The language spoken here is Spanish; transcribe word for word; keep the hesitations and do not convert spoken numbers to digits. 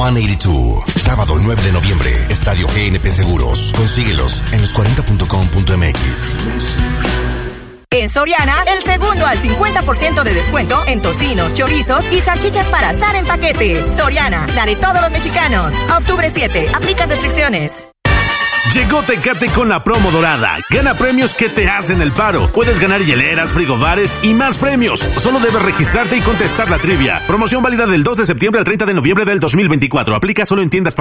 ciento ochenta y dos. Sábado nueve de noviembre, Estadio G N P Seguros. Consíguelos en los cuarenta punto com punto m x. En Soriana, el segundo al cincuenta por ciento de descuento en tocinos, chorizos y salchichas para asar en paquete. Soriana, la de todos los mexicanos. A octubre siete, aplica restricciones. Llegó Tecate con la promo dorada. Gana premios que te hacen el paro. Puedes ganar hieleras, frigobares y más premios. Solo debes registrarte y contestar la trivia. Promoción válida del dos de septiembre al treinta de noviembre del dos mil veinticuatro. Aplica solo en tiendas